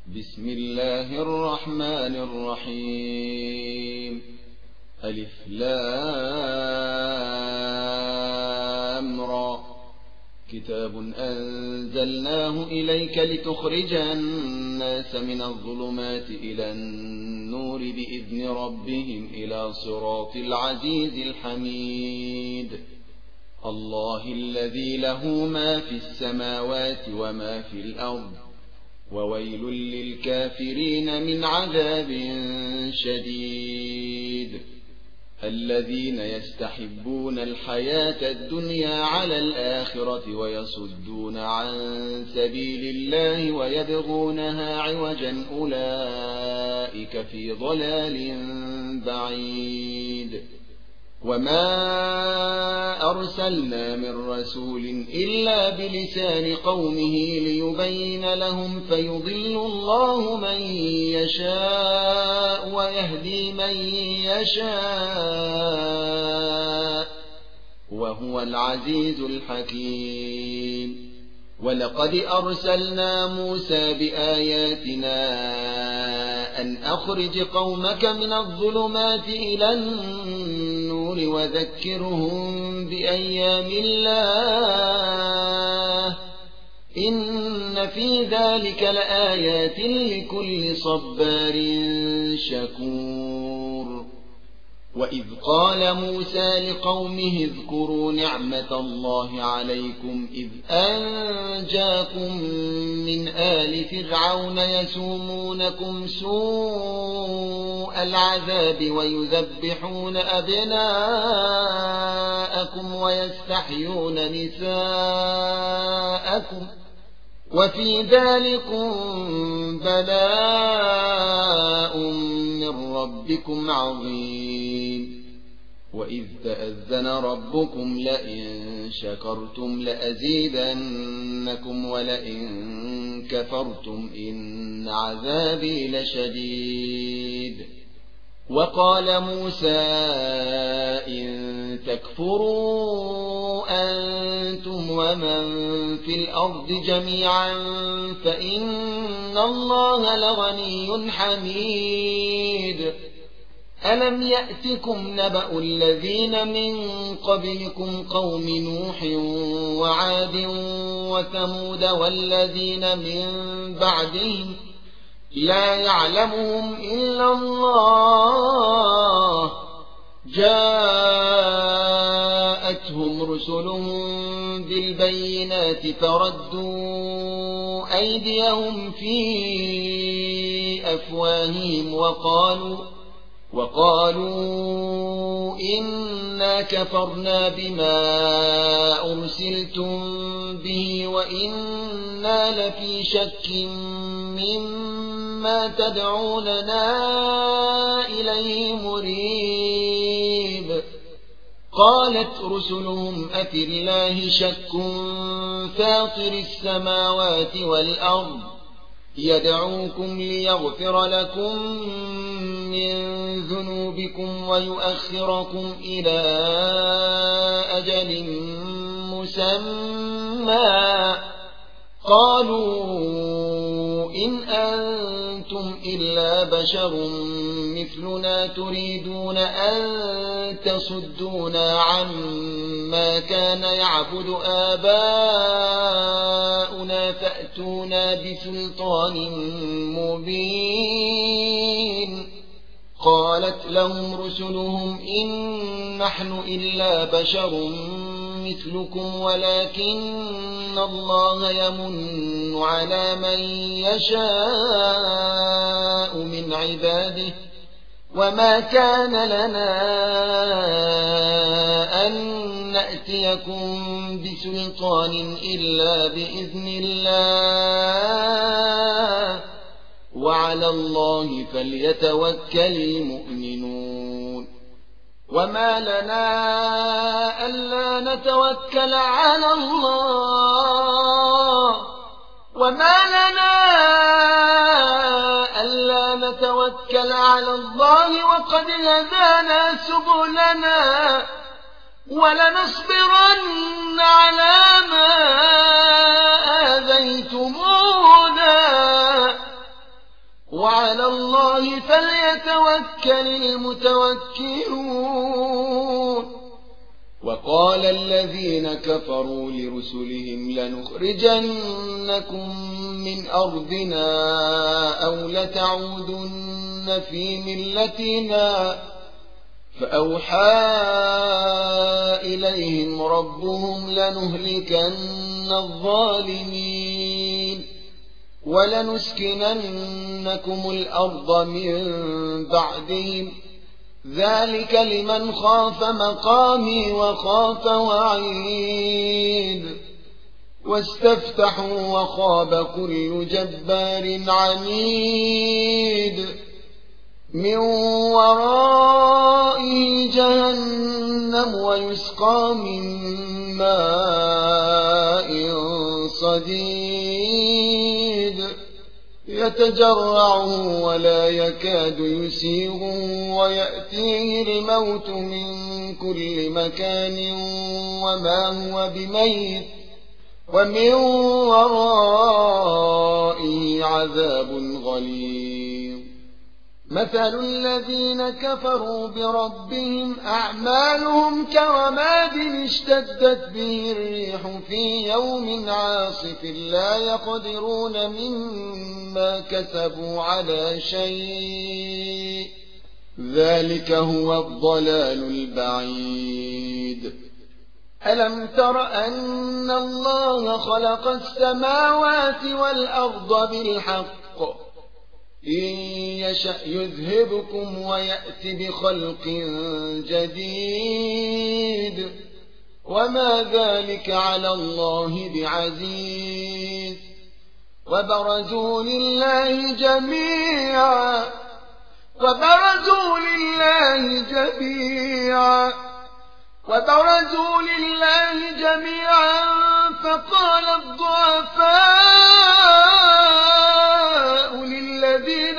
بسم الله الرحمن الرحيم. ألف لام را. كتاب أنزلناه إليك لتخرج الناس من الظلمات إلى النور بإذن ربهم إلى صراط العزيز الحميد. الله الذي له ما في السماوات وما في الأرض، وويل للكافرين من عذاب شديد. الذين يستحبون الحياة الدنيا على الآخرة ويصدون عن سبيل الله ويبغونها عوجا، أولئك في ضلال بعيد. وما أرسلنا من رسول إلا بلسان قومه ليبين لهم، فيضل الله من يشاء ويهدي من يشاء، وهو العزيز الحكيم. ولقد أرسلنا موسى بآياتنا أن أخرج قومك من الظلمات إلى النور وذكرهم بأيام الله، إن في ذلك لآيات لكل صبار شكور. وإذ قال موسى لقومه اذكروا نعمة الله عليكم إذ أنجاكم من آل فرعون يسومونكم سوء العذاب ويذبحون أبناءكم ويستحيون نساءكم، وفي ذلكم بلاء من ربكم عظيم. وإذ تأذن ربكم لئن شكرتم لأزيدنكم ولئن كفرتم إن عذابي لشديد. وقال موسى إن تكفروا أنتم ومن في الأرض جميعا فإن الله لغني حميد. ألم يأتكم نبأ الذين من قبلكم قوم نوح وعاد وثمود والذين من بعدهم لا يعلمهم إلا الله، جاءتهم رسلهم بالبينات فردوا أيديهم في أفواههم وقالوا إنا كفرنا بما أرسلتم به وإنا لفي شك مما تدعوننا إليه مريب. قالت رسلهم أفي الله شك فاطر السماوات والأرض يدعوكم ليغفر لكم من ذنوبكم ويؤخركم إلى أجل مسمى. قالوا إن أنتم إلا بشر مثلنا تريدون أن تصدونا عما كان يعبد آباؤنا فأتونا بسلطان مبين. قالت لهم رسلهم إن نحن إلا بشر مثلكم ولكن الله يمن على من يشاء من عباده، وما كان لنا أن نأتيكم بسلطان إلا بإذن الله، وعلى الله فليتوكل المؤمنون. وما لنا ألا نتوكل على الله وقد هدانا سبلنا ولنصبرن على ما آذيتمونا وعلى الله فليتوكل المتوكلون وقال الذين كفروا لرسلهم لنخرجنكم من أرضنا أو لتعودن في ملتنا فأوحى إليهم ربهم لنهلكن الظالمين ولنسكننكم الأرض من بعدهم ذلك لمن خاف مقامي وخاف وعيد واستفتحوا وخاب كل جبار عنيد من ورائه جهنم ويسقى من ماء صديد يتجرعه ولا يكاد يسيغه ويأتيه الموت من كل مكان وما هو بميت ومن ورائه عذاب غليظ مثل الذين كفروا بربهم أعمالهم كرماد اشتدت به الريح في يوم عاصف لا يقدرون مما كسبوا على شيء ذلك هو الضلال البعيد ألم تر أن الله خلق السماوات والأرض بالحق إن يشأ يذهبكم ويأت بخلق جديد وما ذلك على الله بعزيز وبرزوا لله جميعا فقال الضعفاء للذين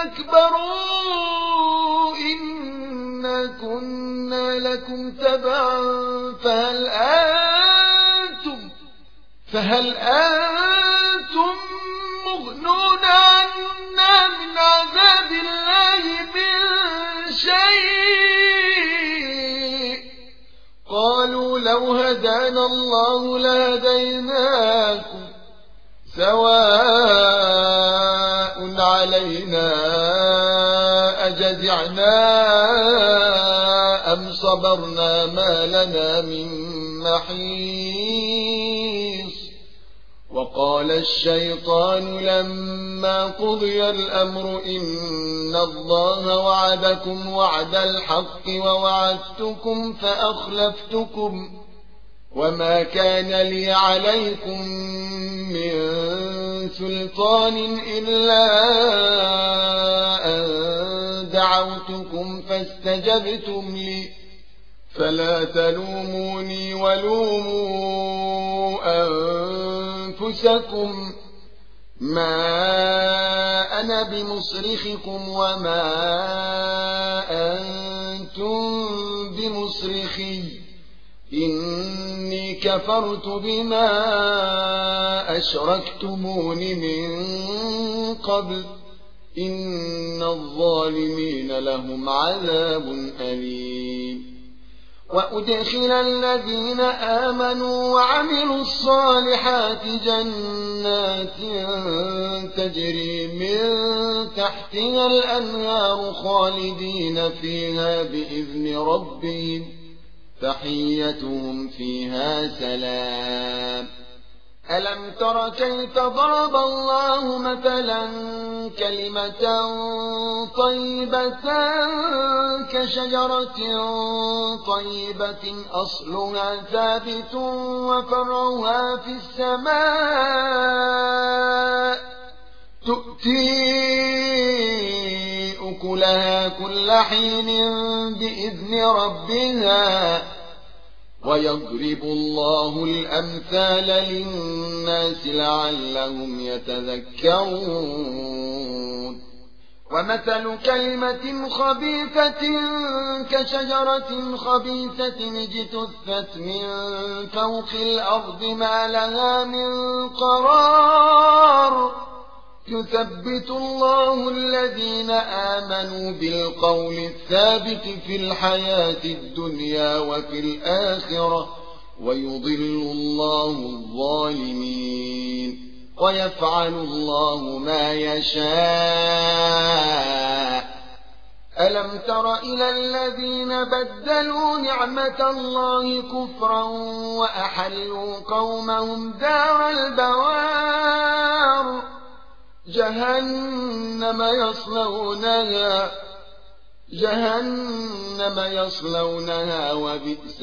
استكبروا إنا كنا لكم تبعا فهل أنتم مغنون عنا من عذاب الله من شيء قالوا لو هدانا الله لهديناكم سواء علينا أجزعنا أم صبرنا ما لنا من محيص وقال الشيطان لما قضي الأمر إن الله وعدكم وعد الحق ووعدتكم فأخلفتكم وما كان لي عليكم من سلطان إلا أن دعوتكم فاستجبتم لي فلا تلوموني ولوموا أنفسكم ما أنا بمصرخكم وما أنتم بمصرخي إني كفرت بما أشركتمون من قبل إن الظالمين لهم عذاب أليم وأدخل الذين آمنوا وعملوا الصالحات جنات تجري من تحتها الأنهار خالدين فيها بإذن ربهم تحيتهم فيها سلام ألم تر كيف ضرب الله مثلا كلمة طيبة كشجرة طيبة أصلها ثابت وفرعها في السماء تؤتي أكلها كل حين بإذن ربها ويضرب الله الأمثال للناس لعلهم يتذكرون ومثل كلمة خبيثة كشجرة خبيثة اجتثت من فوق الأرض ما لها من قرار يثبت الله الذين آمنوا بالقول الثابت في الحياة الدنيا وفي الآخرة ويضل الله الظالمين ويفعل الله ما يشاء. ألم تر إلى الذين بدلوا نعمة الله كفرا وأحلوا قومهم دار البوار جهنم يصلونها وبئس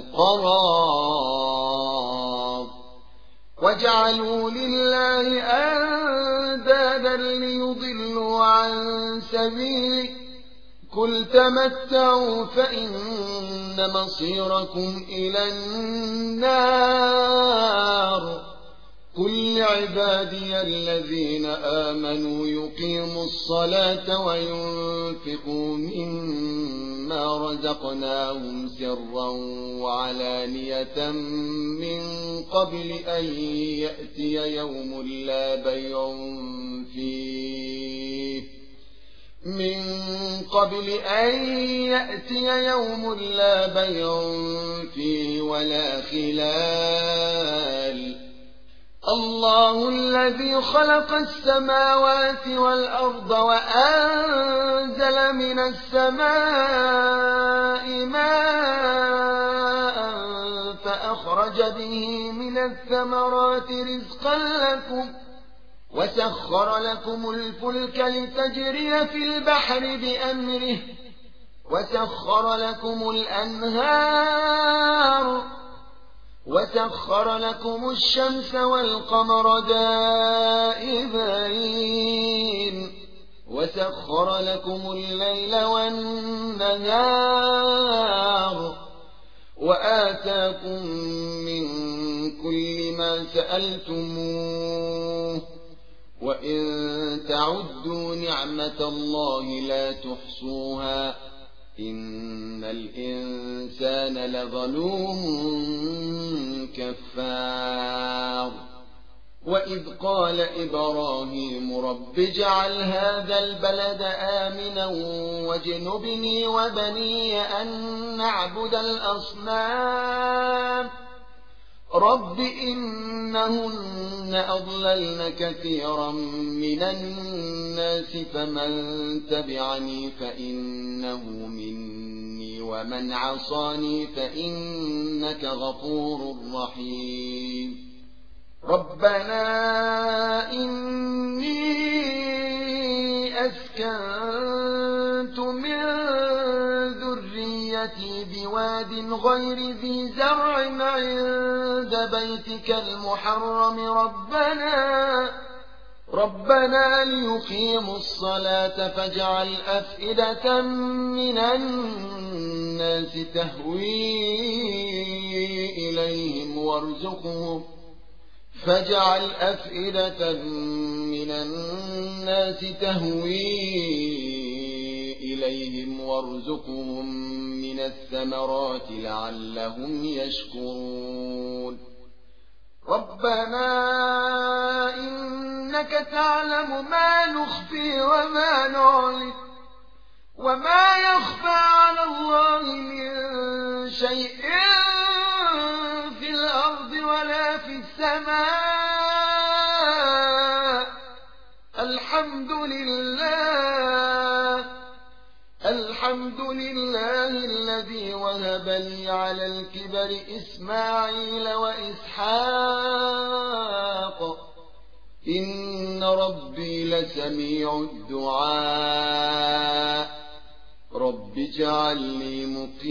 القرار. وجعلوا لله أندادا ليضلوا عن سبيله قل تمتعوا فإن مصيركم إلى النار. قل لعبادي الذين آمنوا يقيموا الصلاة وينفقوا مما رزقناهم سرا وعلانية من قبل أن يأتي يوم لا بيع فيه ولا خلال. الله الذي خلق السماوات والأرض وأنزل من السماء ماء فأخرج به من الثمرات رزقا لكم وسخر لكم الفلك لتجري في البحر بأمره وسخر لكم الأنهار وسخر لكم الشمس والقمر دائبين وسخر لكم الليل والنهار وآتاكم من كل ما سألتموه وإن تعدوا نعمة الله لا تحصوها إن الإنسان لظلوم كفار. وإذ قال إبراهيم رب اجعل هذا البلد آمنا واجنبني وبني أن نعبد الأصنام رب إنهن أضللن كثيرا من الناس فمن تبعني فإنه مني ومن عصاني فإنك غفور رحيم. ربنا إني أسكنت من ذريتي بواد غير ذي زرع عند بيتك المحرم ربنا ليقيموا الصلاة فاجعل أفئدة من الناس تهوي إليهم وارزقهم من الثمرات لعلهم يشكرون. ربنا إنك تعلم ما نخفي وما نعلن وما يخفى على الله من شيء في الأرض ولا في السماء. الحمد لله الذي وهب لي على الكبر إسماعيل وإسحاق إن ربي لسميع الدعاء. رب اجعلني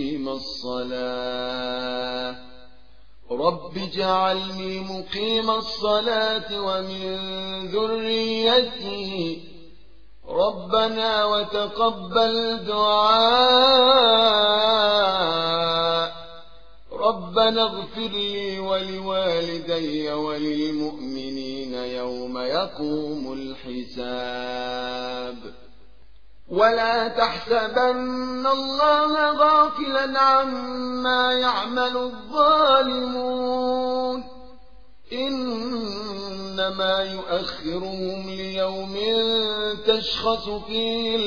مقيم الصلاة ومن ذريتي ربنا وتقبل دعاء. ربنا اغفر لي ولوالدي وللمؤمنين يوم يقوم الحساب. ولا تحسبن الله غافلا عما يعمل الظالمون إنما يؤخرهم ليوم تشخص فيه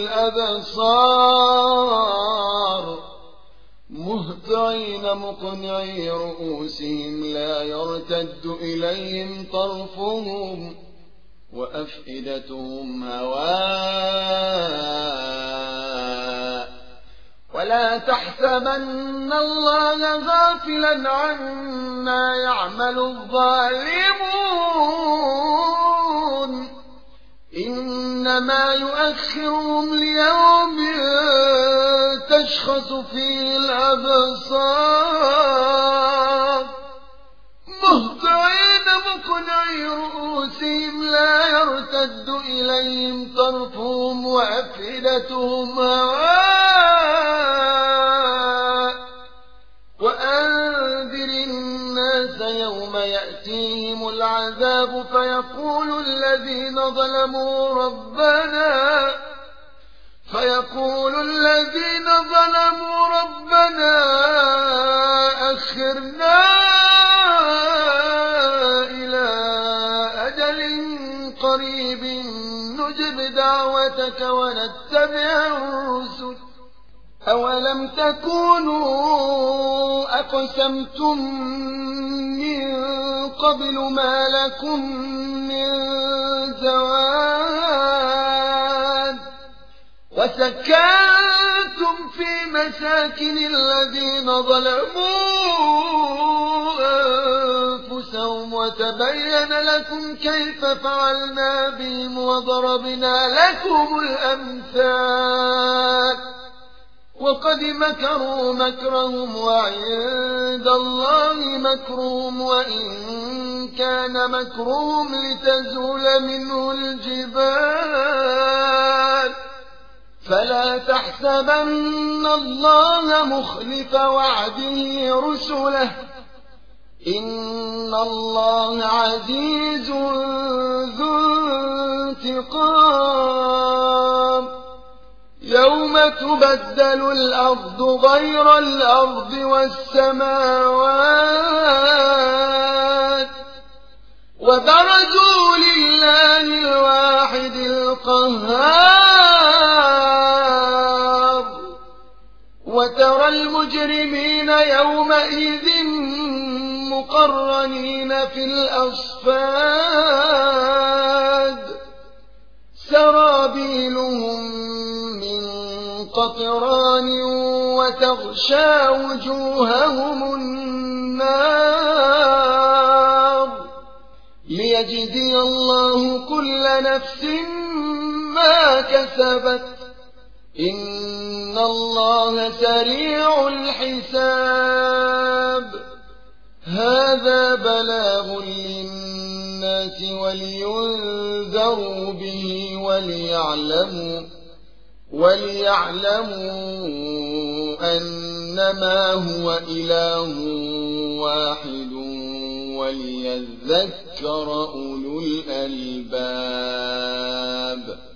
الأبصار مهطعين مقنعي رؤوسهم لا يرتد إليهم طرفهم وأفئدتهم هواء ولا تحسبن الله غافلا عما يعمل الظالمون إنما يؤخرهم ليوم تشخص فيه الأبصار مهطعين مقنعي رؤوسهم لا يرتد إليهم طرفهم وأفئدتهم هواء وأنذر الناس يوم يأتيهم العذاب فيقول الذين ظلموا ربنا أخرنا إلى أجل قريب نجب دعوتك ونتبع الرسل أولم تكونوا أقسمتم من قبل ما لكم من زوال وسكنتم في مساكن الذين ظلموا أنفسهم وتبين لكم كيف فعلنا بهم وضربنا لكم الأمثال وقد مكروا مكرهم وعند الله مكرهم وإن كان مكرهم لتزول منه الجبال فلا تحسبن الله مخلف وعده رسله إن الله عزيز ذو انتقام يوم تبدل الأرض غير الأرض والسماوات وبرزوا لله الواحد القهار وترى المجرمين يومئذ مقرنين في الأصفاد سرابيلهم من قطران وتغشى وجوههم النار ليجزي الله كل نفس ما كسبت إن الله سريع الحساب هذا بلاغ للناس ولينذروا به وليعلموا أنما هو إله واحد وليذكر أولو الألباب